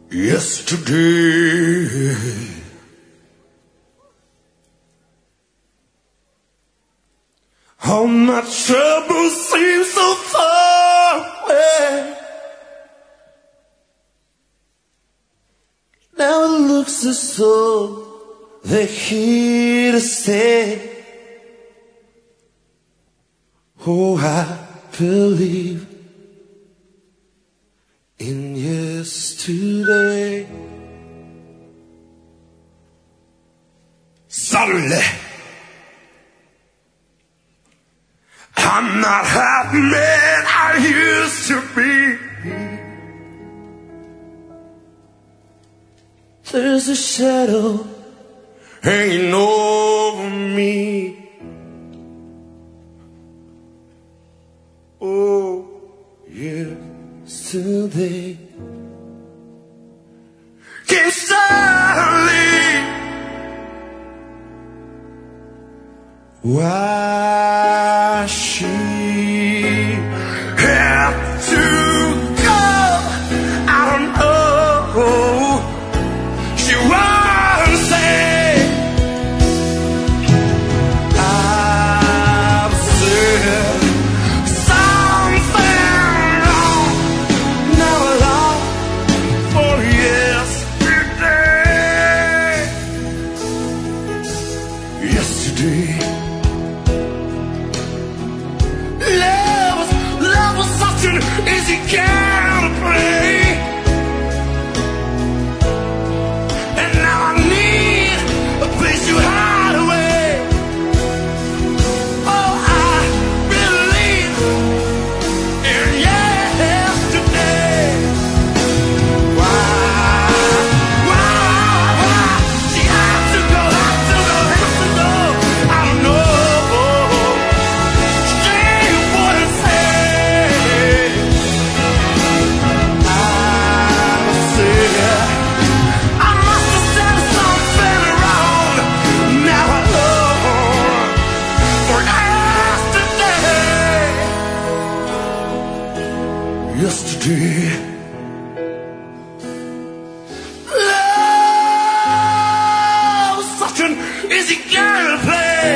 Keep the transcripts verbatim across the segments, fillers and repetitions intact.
Yesterday, all my troubles seem so far away. Now it looks as though they're here to stay. Oh, I believe in yesterday. Suddenly, I'm not half the man I used to be. There's a shadow hanging over me. Oh, yesterday came suddenly. Why she had to go, I don't know. She won't say. I've said something wrong. Now I long for yesterday. Yesterday. Love was, love was such an easy game to play. And now I need a place to hide away. Oh, I believe in yesterday. Why, why, why? She had to go, had to go, had to go. I don't know. Yesterday, love was such an easy game to play.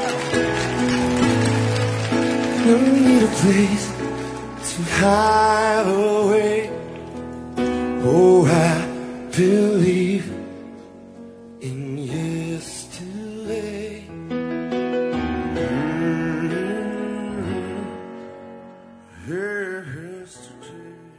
No need a place to hide away. Oh, I believe in yesterday. Mm-hmm. Yesterday.